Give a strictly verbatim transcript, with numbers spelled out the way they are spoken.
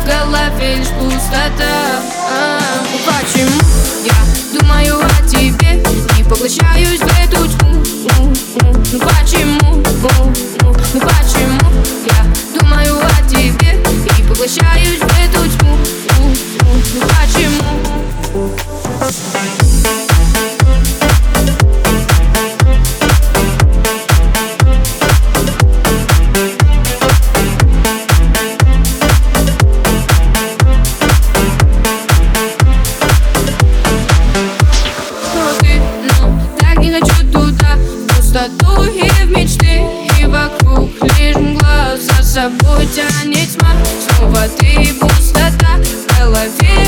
голове лишь пустота. а, Почему я думаю о тебе и поглощаюсь в эту тьму? Ну почему, ну почему я думаю о тебе и поглощаюсь в эту тьму? Ну почему? Пустоту и в мечты, и вокруг лишь мгла. За собой тянет тьма, снова ты пустота в голове.